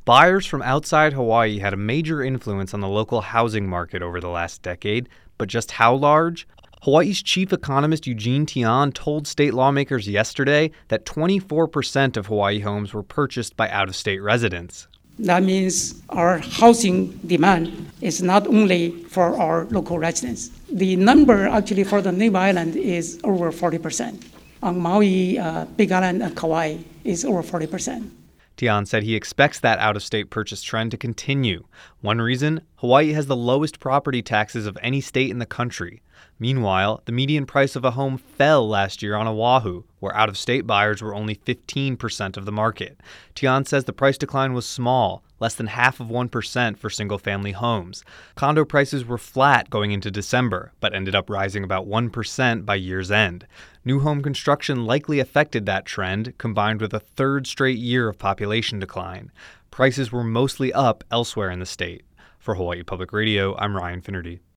Buyers from outside Hawaii had a major influence on the local housing market over the last decade, but just how large? Hawaii's chief economist Eugene Tian told state lawmakers yesterday that 24% of Hawaii homes were purchased by out-of-state residents. That means our housing demand is not only for our local residents. The number actually for the neighbor island is over 40%. On Maui, Big Island, and Kauai is over 40%. Tian said he expects that out-of-state purchase trend to continue. One reason, Hawaii has the lowest property taxes of any state in the country. Meanwhile, the median price of a home fell last year on Oahu, where out-of-state buyers were only 15% of the market. Tian says the price decline was small, less than half of 1% for single-family homes. Condo prices were flat going into December, but ended up rising about 1% by year's end. New home construction likely affected that trend, combined with a third straight year of population decline. Prices were mostly up elsewhere in the state. For Hawaii Public Radio, I'm Ryan Finnerty.